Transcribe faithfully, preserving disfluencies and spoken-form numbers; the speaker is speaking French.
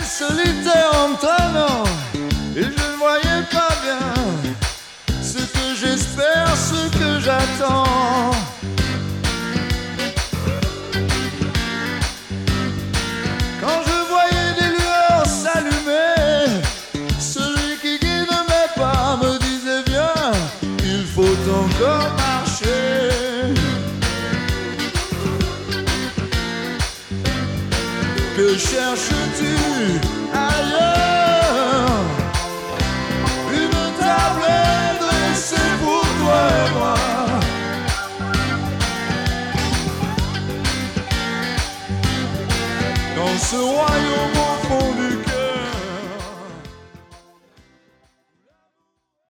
solitaire en traînant, et je ne voyais pas bien ce que j'espère, ce que j'attends. Quand je voyais des lueurs s'allumer, celui qui guide mes pas me disait viens, il faut encore marcher. Que cherches-tu ailleurs? Une table est dressée pour toi et moi. Dans ce royaume